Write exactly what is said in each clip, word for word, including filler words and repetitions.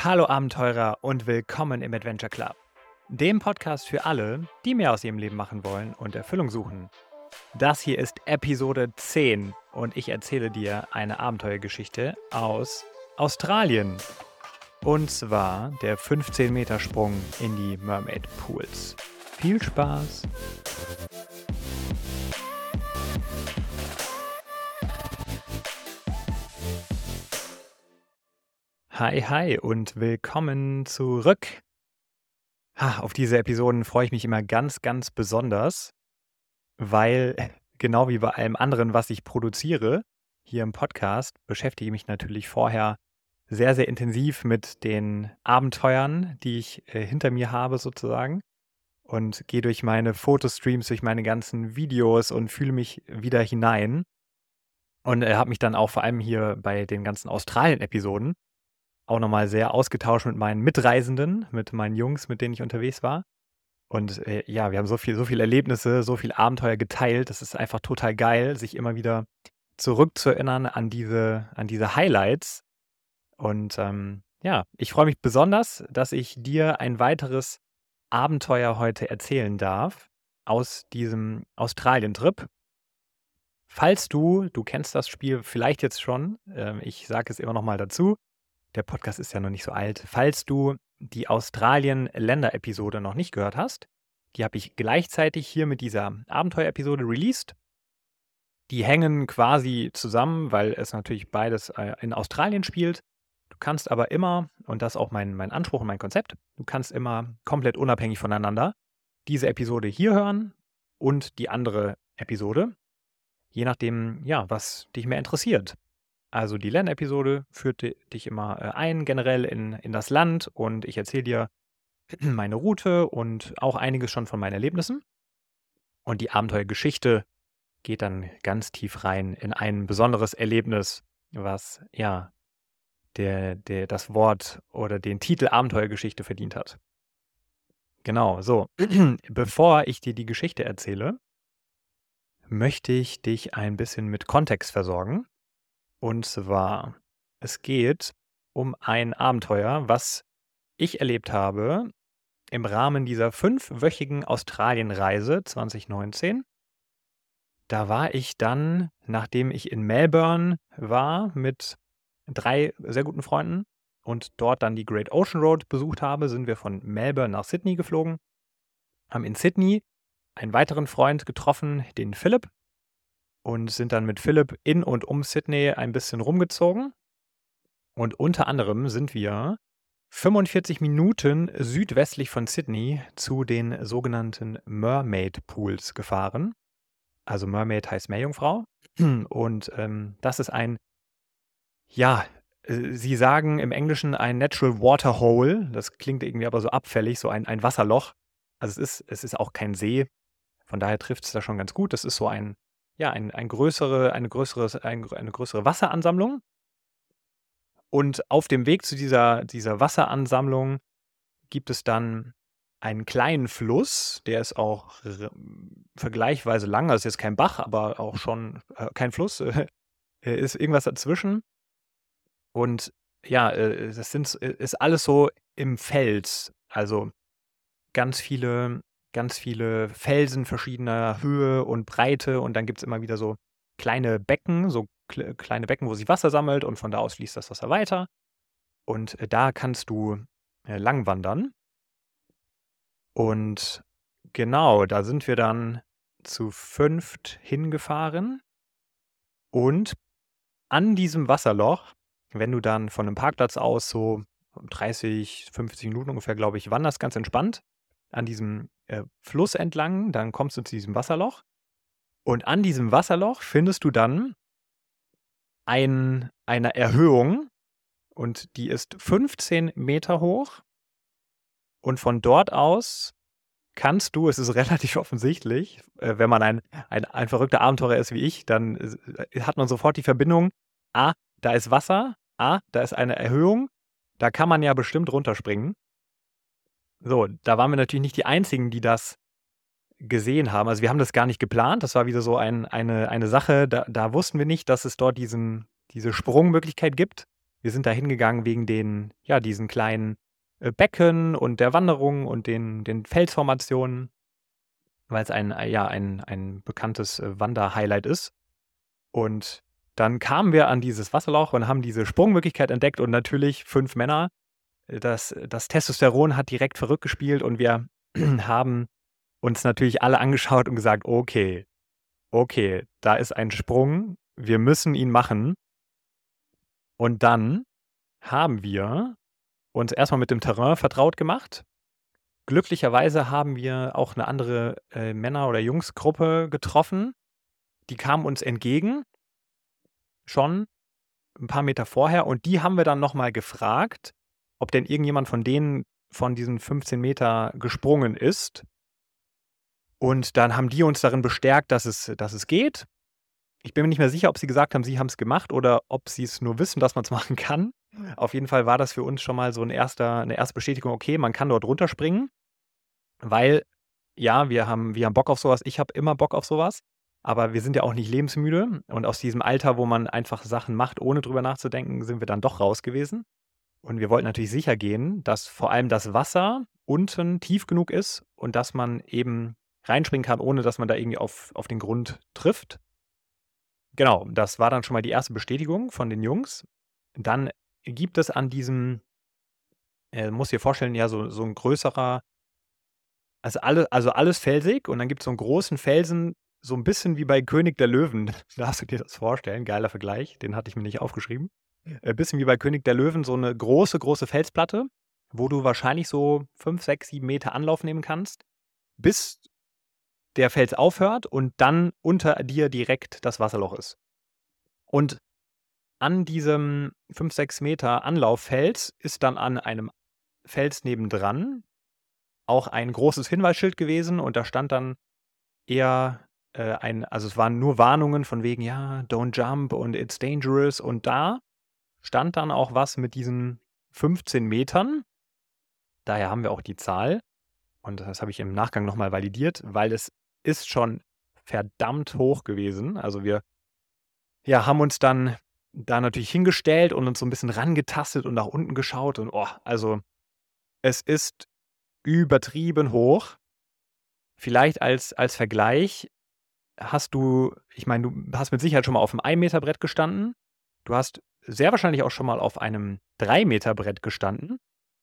Hallo Abenteurer und willkommen im Adventure Club, dem Podcast für alle, die mehr aus ihrem Leben machen wollen und Erfüllung suchen. Das hier ist Episode zehn und ich erzähle dir eine Abenteuergeschichte aus Australien. Und zwar der fünfzehn Meter Sprung in die Mermaid Pools. Viel Spaß! Hi, hi und willkommen zurück. Ha, auf diese Episoden freue ich mich immer ganz, ganz besonders, weil genau wie bei allem anderen, was ich produziere, hier im Podcast, beschäftige ich mich natürlich vorher sehr, sehr intensiv mit den Abenteuern, die ich äh, hinter mir habe sozusagen und gehe durch meine Fotostreams, durch meine ganzen Videos und fühle mich wieder hinein und äh, habe mich dann auch vor allem hier bei den ganzen Australien-Episoden auch nochmal sehr ausgetauscht mit meinen Mitreisenden, mit meinen Jungs, mit denen ich unterwegs war. Und äh, ja, wir haben so viel, so viele Erlebnisse, so viel Abenteuer geteilt. Das ist einfach total geil, sich immer wieder zurückzuerinnern an diese, an diese Highlights. Und ähm, ja, ich freue mich besonders, dass ich dir ein weiteres Abenteuer heute erzählen darf aus diesem Australien-Trip. Falls du, du kennst das Spiel vielleicht jetzt schon, ähm, ich sage es immer noch mal dazu, der Podcast ist ja noch nicht so alt. Falls du die Australien-Länder-Episode noch nicht gehört hast, die habe ich gleichzeitig hier mit dieser Abenteuer-Episode released. Die hängen quasi zusammen, weil es natürlich beides äh, in Australien spielt. Du kannst aber immer, und das ist auch mein, mein Anspruch und mein Konzept, du kannst immer komplett unabhängig voneinander diese Episode hier hören und die andere Episode, je nachdem, ja, was dich mehr interessiert. Also die Lernepisode führt di- dich immer äh, ein, generell in, in das Land und ich erzähle dir meine Route und auch einiges schon von meinen Erlebnissen. Und die Abenteuergeschichte geht dann ganz tief rein in ein besonderes Erlebnis, was ja der, der, das Wort oder den Titel Abenteuergeschichte verdient hat. Genau, so. Bevor ich dir die Geschichte erzähle, möchte ich dich ein bisschen mit Kontext versorgen. Und zwar, es geht um ein Abenteuer, was ich erlebt habe im Rahmen dieser fünfwöchigen Australienreise zwanzig neunzehn. Da war ich dann, nachdem ich in Melbourne war mit drei sehr guten Freunden und dort dann die Great Ocean Road besucht habe, sind wir von Melbourne nach Sydney geflogen, haben in Sydney einen weiteren Freund getroffen, den Philipp, und sind dann mit Philipp in und um Sydney ein bisschen rumgezogen. Und unter anderem sind wir fünfundvierzig Minuten südwestlich von Sydney zu den sogenannten Mermaid Pools gefahren. Also Mermaid heißt Meerjungfrau. Und ähm, das ist ein, ja, äh, sie sagen im Englischen ein Natural Water Hole. Das klingt irgendwie aber so abfällig, so ein, ein Wasserloch. Also es ist, es ist auch kein See. Von daher trifft es da schon ganz gut. Das ist so ein, ja, ein, ein größere, eine, größere, ein, eine größere Wasseransammlung. Und auf dem Weg zu dieser, dieser Wasseransammlung gibt es dann einen kleinen Fluss, der ist auch r- vergleichsweise lang, das ist jetzt kein Bach, aber auch schon äh, kein Fluss, äh, ist irgendwas dazwischen. Und ja, äh, das sind, ist alles so im Fels, also ganz viele, ganz viele Felsen verschiedener Höhe und Breite und dann gibt es immer wieder so kleine Becken, so kle- kleine Becken, wo sich Wasser sammelt und von da aus fließt das Wasser weiter. Und äh, da kannst du äh, lang wandern. Und genau, da sind wir dann zu fünft hingefahren. Und an diesem Wasserloch, wenn du dann von einem Parkplatz aus so dreißig, fünfzig Minuten ungefähr, glaube ich, wanderst ganz entspannt an diesem äh, Fluss entlang, dann kommst du zu diesem Wasserloch. Und an diesem Wasserloch findest du dann ein, eine Erhöhung und die ist fünfzehn Meter hoch. Und von dort aus kannst du, es ist relativ offensichtlich, äh, wenn man ein, ein, ein verrückter Abenteurer ist wie ich, dann äh, hat man sofort die Verbindung, ah, da ist Wasser, ah, da ist eine Erhöhung, da kann man ja bestimmt runterspringen. So, da waren wir natürlich nicht die Einzigen, die das gesehen haben. Also wir haben das gar nicht geplant, das war wieder so ein, eine, eine Sache, da, da wussten wir nicht, dass es dort diesen, diese Sprungmöglichkeit gibt. wir sind da hingegangen wegen den ja, diesen kleinen, äh, Becken und der Wanderung und den den Felsformationen, weil's ein äh, ja, ein ein bekanntes, äh, Wander-Highlight ist. Und dann kamen wir an dieses Wasserloch und haben diese Sprungmöglichkeit entdeckt und natürlich fünf Männer. Äh, das das Testosteron hat direkt verrückt gespielt und wir haben uns natürlich alle angeschaut und gesagt: „Okay, okay, da ist ein Sprung, wir müssen ihn machen.“ Und dann haben wir uns erst mal mit dem Terrain vertraut gemacht. Glücklicherweise haben wir auch 'ne andere, äh, Männer oder Jungsgruppe getroffen. Die kamen uns entgegen schon 'n paar Meter vorher und die haben wir dann noch mal gefragt, ob denn irgendjemand von denen von diesen fünfzehn Meter gesprungen ist. Und dann haben die uns darin bestärkt, dass es dass es geht. Ich bin mir nicht mehr sicher, ob sie gesagt haben, sie haben's gemacht oder ob sie's nur wissen, dass man's machen kann. Auf jeden Fall war das für uns schon mal so 'n erster 'ne erste Bestätigung: Okay, man kann dort runterspringen, weil ja, wir haben wir haben Bock auf so was. Ich habe immer Bock auf so was, aber wir sind ja auch nicht lebensmüde und aus diesem Alter, wo man einfach Sachen macht, ohne drüber nachzudenken, sind wir dann doch raus gewesen. Und wir wollten natürlich sicher gehen, dass vor allem das Wasser unten tief genug ist und dass man eben reinspringen kann, ohne dass man da irgendwie auf auf den Grund trifft. Genau, das war dann schon mal die erste Bestätigung von den Jungs. Dann gibt es an diesem äh, musst dir vorstellen, ja, so so 'n größerer also alle also alles felsig und dann gibt's so 'n großen Felsen, so 'n bisschen wie bei König der Löwen. Darfst du dir das vorstellen, geiler Vergleich, den hatte ich mir nicht aufgeschrieben. Äh, bisschen wie bei König der Löwen, so 'ne große, große Felsplatte, wo du wahrscheinlich so fünf, sechs, sieben Meter Anlauf nehmen kannst, bis der Fels aufhört und dann unter dir direkt das Wasserloch ist. Und an diesem fünf, sechs Meter Anlauffels ist dann an einem Fels nebendran auch ein großes Hinweisschild gewesen und da stand dann eher, äh, ein also es waren nur Warnungen von wegen: „Ja, don't jump und it's dangerous.“ Und da stand dann auch was mit diesen fünfzehn Metern. Daher haben wir auch die Zahl und das habe ich im Nachgang noch mal validiert, weil es ist schon verdammt hoch gewesen. Also wir ja, haben uns dann da natürlich hingestellt und uns so 'n bisschen rangetastet und nach unten geschaut und, oh, also es ist übertrieben hoch. Vielleicht als als Vergleich hast du ich meine, du hast mit Sicherheit schon mal auf'm ein Meter Brett gestanden. Du hast sehr wahrscheinlich auch schon mal auf einem drei Meter Brett gestanden.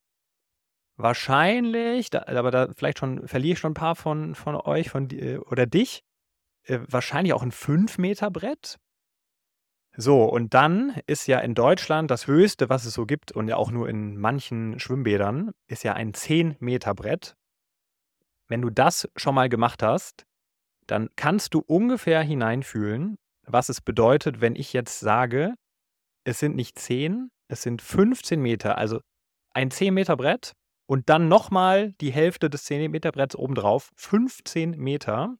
Wahrscheinlich, da aber da vielleicht schon verliere ich schon 'n paar von von euch, von di oder dich, äh, wahrscheinlich auch 'n fünf Meter Brett. So, und dann ist ja in Deutschland das Höchste, was es so gibt und ja auch nur in manchen Schwimmbädern, ist ja ein zehn Meter Brett. Wenn du das schon mal gemacht hast, dann kannst du ungefähr hineinfühlen, was es bedeutet, wenn ich jetzt sage, es sind nicht zehn, es sind fünfzehn Meter, also ein zehn Meter Brett und dann noch mal die Hälfte des zehn Meter Bretts obendrauf, fünfzehn Meter.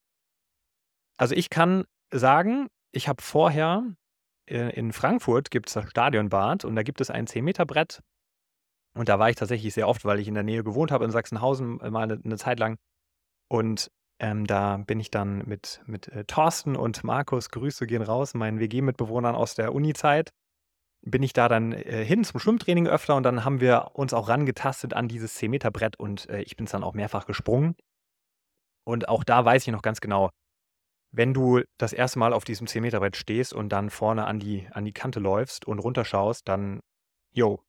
Also, ich kann sagen, ich habe vorher äh, in Frankfurt gibt's das Stadionbad und da gibt es ein zehn Meter Brett. Und da war ich tatsächlich sehr oft, weil ich in der Nähe gewohnt habe in Sachsenhausen, äh, mal 'ne 'ne Zeit lang. Und, ähm, da bin ich dann mit mit, äh, Thorsten und Markus, Grüße gehen raus, meinen WG-Mitbewohnern aus der Unizeit, bin ich da dann, äh, hin zum Schwimmtraining öfter und dann haben wir uns auch rangetastet an dieses zehn Meter Brett und, äh, ich bin's dann auch mehrfach gesprungen. Und auch da weiß ich noch ganz genau, wenn du das erste Mal auf diesem zehn Meter Brett stehst und dann vorne an die an die Kante läufst und runterschaust, dann, jo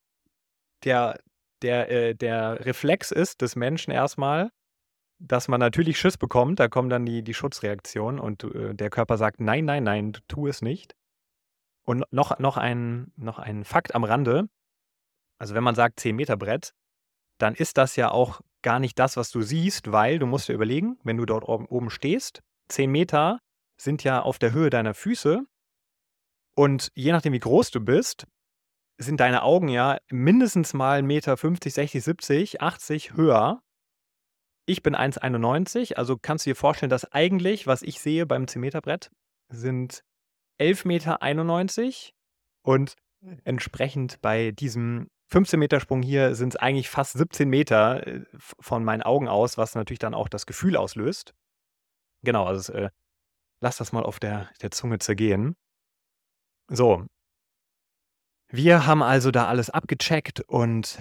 der der, äh der Reflex ist des Menschen erst mal, dass man natürlich Schiss bekommt. Da kommen dann die die Schutzreaktionen und du äh, der Körper sagt: „Nein, nein, nein, t tu es nicht.“ Und noch noch ein noch ein Fakt am Rande. Also, wenn man sagt zehn Meter Brett, dann ist das ja auch gar nicht das, was du siehst, weil du musst dir überlegen, wenn du dort oben oben stehst, zehn Meter sind ja auf der Höhe deiner Füße und je nachdem, wie groß du bist, sind deine Augen ja mindestens mal Meter fünfzig, sechzig, siebzig, achtzig höher. Ich bin eins einundneunzig, also kannst du dir vorstellen, dass eigentlich, was ich sehe beim zehn Meter Brett, sind elf Meter einundneunzig und entsprechend bei diesem fünfzehn Meter Sprung hier sind's eigentlich fast siebzehn Meter, äh, v von meinen Augen aus, was natürlich dann auch das Gefühl auslöst. Genau, also es, äh lass das mal auf der der Zunge zergehen. So. Wir haben also da alles abgecheckt und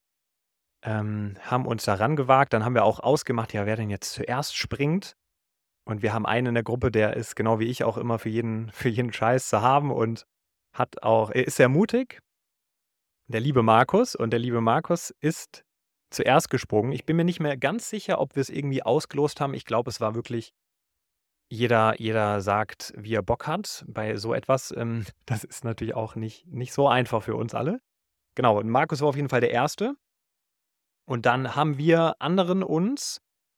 ähm, haben uns da rangewagt. Dann haben wir auch ausgemacht, ja, wer denn jetzt zuerst springt. Und wir haben einen in der Gruppe, der ist genau wie ich auch immer für jeden für jeden Scheiß zu haben und hat auch er ist sehr mutig, der liebe Markus. Und der liebe Markus ist zuerst gesprungen. Ich bin mir nicht mehr ganz sicher, ob wir es irgendwie ausgelost haben. Ich glaube, es war wirklich jeder jeder sagt, wie er Bock hat bei so etwas. Ähm, das ist natürlich auch nicht nicht so einfach für uns alle. Genau, und Markus war auf jeden Fall der Erste. Und dann haben wir anderen uns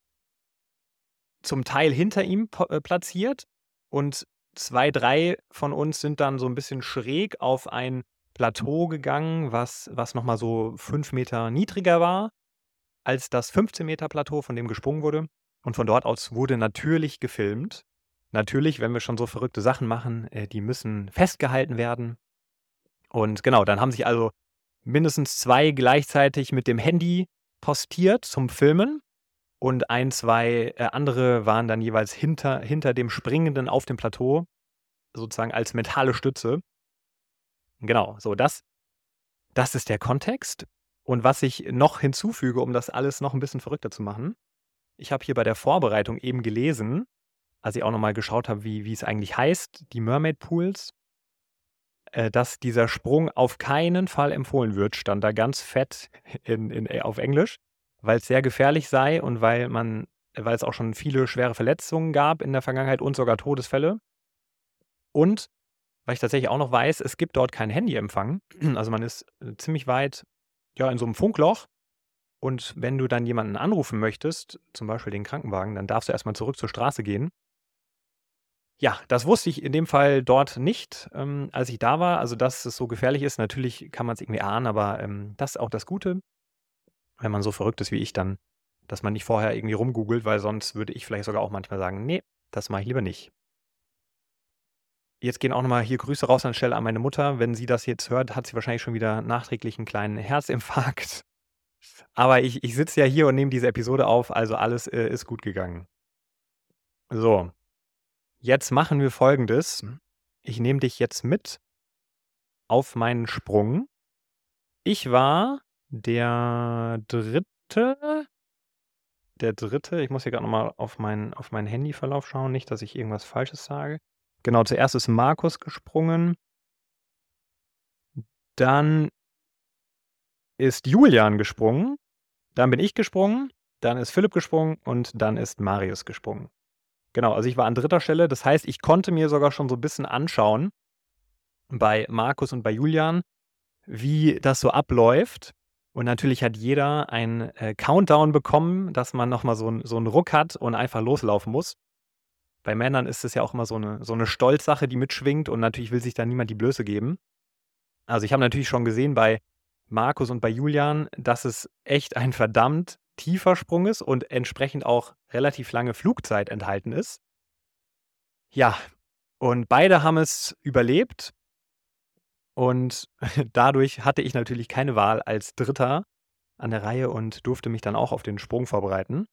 zum Teil hinter ihm po äh, platziert und zwei, drei von uns sind dann so 'n bisschen schräg auf ein Plateau gegangen, was was noch mal so fünf Meter niedriger war als das fünfzehn Meter Plateau, von dem gesprungen wurde. Und von dort aus wurde natürlich gefilmt. Natürlich, wenn wir schon so verrückte Sachen machen, äh, die müssen festgehalten werden. Und genau, dann haben sich also mindestens zwei gleichzeitig mit dem Handy postiert zum Filmen und ein, zwei, äh, andere waren dann jeweils hinter hinter dem Springenden auf dem Plateau, sozusagen als mentale Stütze. Genau, so das das ist der Kontext. Und was ich noch hinzufüge, um das alles noch 'n bisschen verrückter zu machen: Ich habe hier bei der Vorbereitung eben gelesen, als ich auch noch mal geschaut habe, wie wie es eigentlich heißt, die Mermaid Pools äh, dass dieser Sprung auf keinen Fall empfohlen wird, stand da ganz fett in in äh, auf Englisch, weil's sehr gefährlich sei und weil man weil es auch schon viele schwere Verletzungen gab in der Vergangenheit und sogar Todesfälle. Und weil ich tatsächlich auch noch weiß, es gibt dort keinen Handyempfang. Also, man ist, äh, ziemlich weit, ja, in so 'nem Funkloch. Und wenn du dann jemanden anrufen möchtest, zum Beispiel den Krankenwagen, dann darfst du erst mal zurück zur Straße gehen. Ja, das wusste ich in dem Fall dort nicht, ähm, als ich da war. Also, dass es so gefährlich ist. Natürlich kann man's irgendwie ahnen, aber, ähm, das ist auch das Gute, wenn man so verrückt ist wie ich dann, dass man nicht vorher irgendwie rumgoogelt, weil sonst würde ich vielleicht sogar auch manchmal sagen: „Ne, das mache ich lieber nicht.“ Jetzt gehen auch noch mal hier Grüße raus an der Stelle an meine Mutter. Wenn sie das jetzt hört, hat sie wahrscheinlich schon wieder nachträglich 'n kleinen Herzinfarkt. Aber ich ich sitze ja hier und nehme diese Episode auf, also alles, äh, ist gut gegangen. So, jetzt machen wir Folgendes. Ich nehme dich jetzt mit auf meinen Sprung. Ich war der Dritte der Dritte. Ich muss hier grad noch mal auf meinen auf meinen Handyverlauf schauen, nicht, dass ich irgendwas Falsches sage. Genau, zuerst ist Markus gesprungen. Dann ist Julian gesprungen, dann bin ich gesprungen, dann ist Philipp gesprungen und dann ist Marius gesprungen. Genau, also ich war an dritter Stelle. Das heißt, ich konnte mir sogar schon so 'n bisschen anschauen bei Markus und bei Julian, wie das so abläuft. Und natürlich hat jeder einen, äh, Countdown bekommen, dass man noch mal so 'n so 'n Ruck hat und einfach loslaufen muss. Bei Männern ist es ja auch immer so 'ne so 'ne Stolzsache, die mitschwingt und natürlich will sich da niemand die Blöße geben. Also, ich habe natürlich schon gesehen bei Markus und bei Julian, dass es echt ein verdammt tiefer Sprung ist und entsprechend auch relativ lange Flugzeit enthalten ist. Ja, und beide haben es überlebt. Und dadurch hatte ich natürlich keine Wahl als Dritter an der Reihe und durfte mich dann auch auf den Sprung vorbereiten.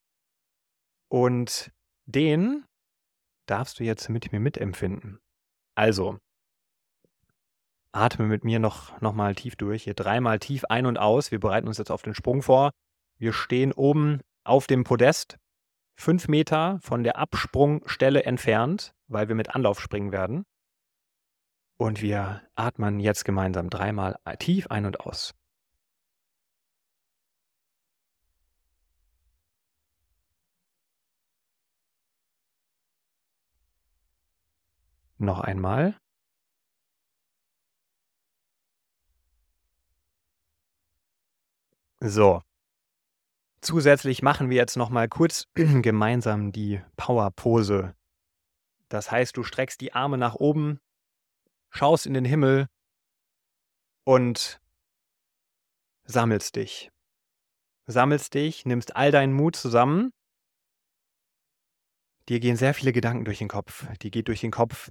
Und den darfst du jetzt mit mir mitempfinden. Also atme mit mir noch noch mal tief durch. Hier dreimal tief ein und aus. Wir bereiten uns jetzt auf den Sprung vor. Wir stehen oben auf dem Podest, fünf Meter von der Absprungstelle entfernt, weil wir mit Anlauf springen werden. Und wir atmen jetzt gemeinsam dreimal a tief ein und aus. Noch einmal. So. Zusätzlich machen wir jetzt noch mal kurz gemeinsam die Powerpose. Das heißt, du streckst die Arme nach oben, schaust in den Himmel und sammelst dich. Sammelst dich, nimmst all deinen Mut zusammen. Dir gehen sehr viele Gedanken durch den Kopf. Dir geht durch den Kopf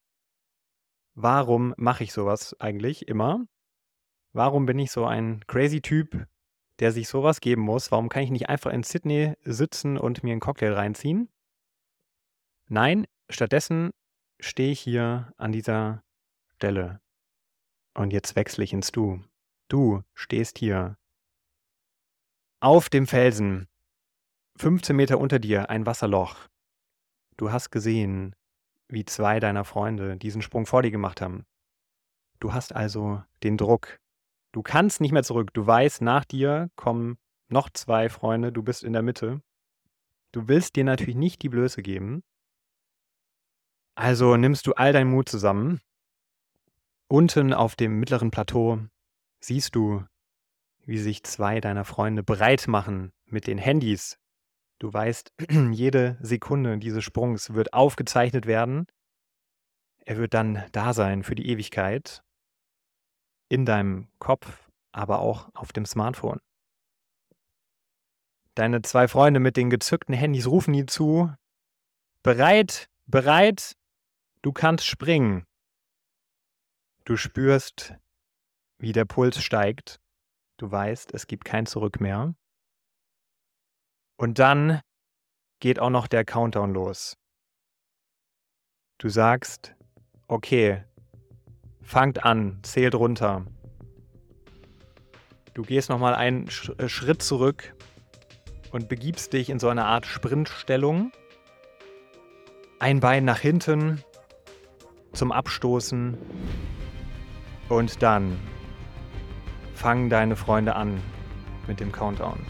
Warum mache ich so was eigentlich immer? Warum bin ich so ein crazy Typ, der sich so was geben muss? Warum kann ich nicht einfach in Sydney sitzen und mir 'n Cocktail reinziehen? Nein, stattdessen stehe ich hier an dieser Stelle. Und jetzt wechsle ich ins Du. Du stehst hier auf dem Felsen, fünfzehn Meter unter dir ein Wasserloch. Du hast gesehen, wie zwei deiner Freunde diesen Sprung vor dir gemacht haben. Du hast also den Druck. Du kannst nicht mehr zurück. Du weißt, nach dir kommen noch zwei Freunde. Du bist in der Mitte. Du willst dir natürlich nicht die Blöße geben. Also nimmst du all deinen Mut zusammen. Unten auf dem mittleren Plateau siehst du, wie sich zwei deiner Freunde bereit machen mit den Handys. Du weißt, jede Sekunde dieses Sprungs wird aufgezeichnet werden. Er wird dann da sein für die Ewigkeit. In deinem Kopf, aber auch auf dem Smartphone. Deine zwei Freunde mit den gezückten Handys rufen dir zu. Bereit, bereit, du kannst springen. Du spürst, wie der Puls steigt. Du weißt, es gibt kein Zurück mehr. Und dann geht auch noch der Countdown los. Du sagst, okay, fangt an, zählt runter. Du gehst nochmal einen Sch- äh, Schritt zurück und begibst dich in so eine Art Sprintstellung. Ein Bein nach hinten zum Abstoßen und dann fangen deine Freunde an mit dem Countdown.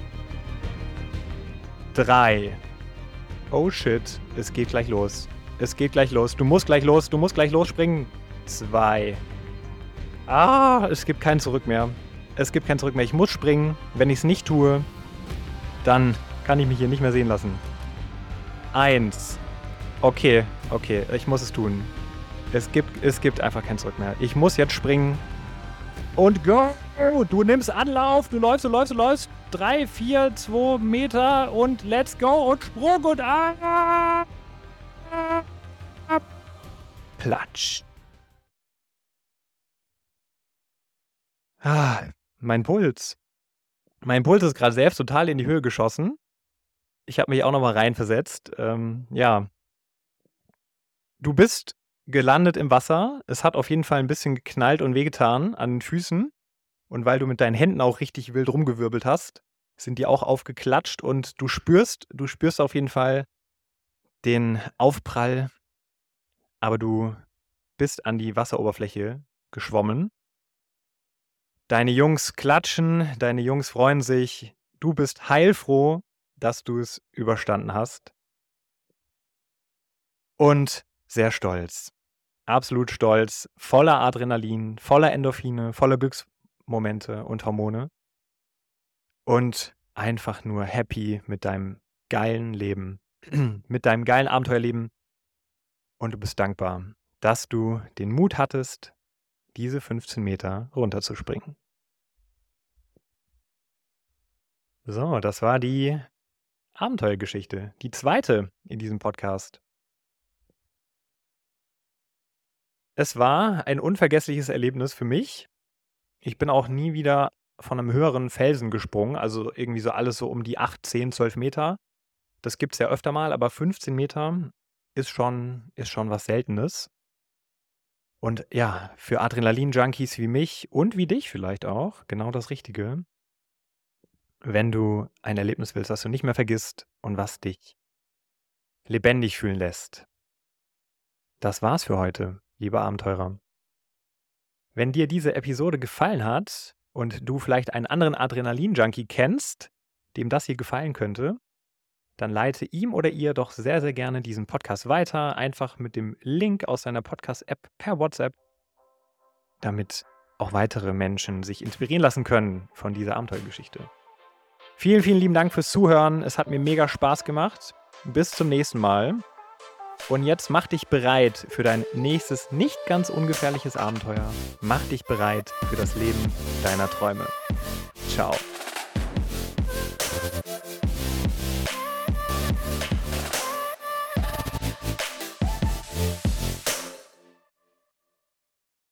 Drei. Oh shit, es geht gleich los. Es geht gleich los. Du musst gleich los, du musst gleich losspringen. Zwei. Ah, es gibt kein Zurück mehr. Es gibt kein Zurück mehr. Ich muss springen. Wenn ich es nicht tue, dann kann ich mich hier nicht mehr sehen lassen. Eins. Okay, okay, ich muss es tun. Es gibt, es gibt einfach kein Zurück mehr. Ich muss jetzt springen. Und go! Du nimmst Anlauf, du läufst, du läufst, du läufst. Drei, vier, zwei Meter und let's go und Sprung und ah! Platsch. Ah, mein Puls. Mein Puls ist gerade selbst total in die Höhe geschossen. Ich habe mich auch nochmal reinversetzt. Ähm, ja. Du bist gelandet im Wasser. Es hat auf jeden Fall ein bisschen geknallt und wehgetan an den Füßen. Und weil du mit deinen Händen auch richtig wild rumgewirbelt hast, sind die auch aufgeklatscht und du spürst, du spürst auf jeden Fall den Aufprall, aber du bist an die Wasseroberfläche geschwommen. Deine Jungs klatschen, deine Jungs freuen sich. Du bist heilfroh, dass du es überstanden hast. Und sehr stolz. Absolut stolz, voller Adrenalin, voller Endorphine, voller Glücksmomente und Hormone. Und einfach nur happy mit deinem geilen Leben, mit deinem geilen Abenteuerleben. Und du bist dankbar, dass du den Mut hattest, diese fünfzehn Meter runterzuspringen. So, das war die Abenteuergeschichte, die zweite in diesem Podcast. Es war ein unvergessliches Erlebnis für mich. Ich bin auch nie wieder von einem höheren Felsen gesprungen, also irgendwie so alles so um die acht, zehn, zwölf Meter. Das gibt es ja öfter mal, aber fünfzehn Meter ist schon, ist schon was Seltenes. Und ja, für Adrenalin-Junkies wie mich und wie dich vielleicht auch, genau das Richtige. Wenn du ein Erlebnis willst, das du nicht mehr vergisst und was dich lebendig fühlen lässt. Das war's für heute, liebe Abenteurer. Wenn dir diese Episode gefallen hat und du vielleicht einen anderen Adrenalin-Junkie kennst, dem das hier gefallen könnte, dann leite ihm oder ihr doch sehr, sehr gerne diesen Podcast weiter, einfach mit dem Link aus deiner Podcast-App per WhatsApp, damit auch weitere Menschen sich inspirieren lassen können von dieser Abenteuergeschichte. Vielen, vielen lieben Dank fürs Zuhören. Es hat mir mega Spaß gemacht. Bis zum nächsten Mal. Und jetzt mach dich bereit für dein nächstes nicht ganz ungefährliches Abenteuer. Mach dich bereit für das Leben deiner Träume. Ciao.